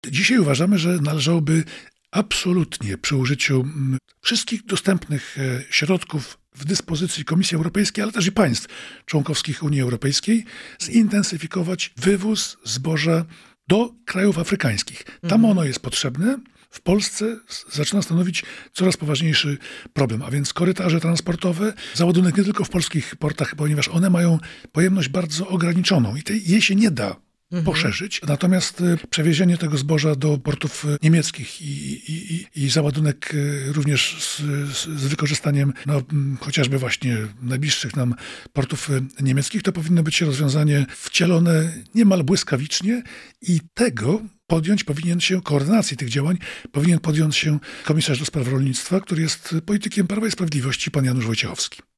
Dzisiaj uważamy, że należałoby absolutnie przy użyciu wszystkich dostępnych środków w dyspozycji Komisji Europejskiej, ale też i państw członkowskich Unii Europejskiej, zintensyfikować wywóz zboża do krajów afrykańskich. Tam ono jest potrzebne. W Polsce zaczyna stanowić coraz poważniejszy problem, a więc korytarze transportowe, załadunek nie tylko w polskich portach, ponieważ one mają pojemność bardzo ograniczoną i jej się nie da poszerzyć. Natomiast przewiezienie tego zboża do portów niemieckich i załadunek również z wykorzystaniem chociażby właśnie najbliższych nam portów niemieckich, to powinno być rozwiązanie wcielone niemal błyskawicznie i koordynacji tych działań powinien podjąć się komisarz do spraw rolnictwa, który jest politykiem Prawa i Sprawiedliwości, pan Janusz Wojciechowski.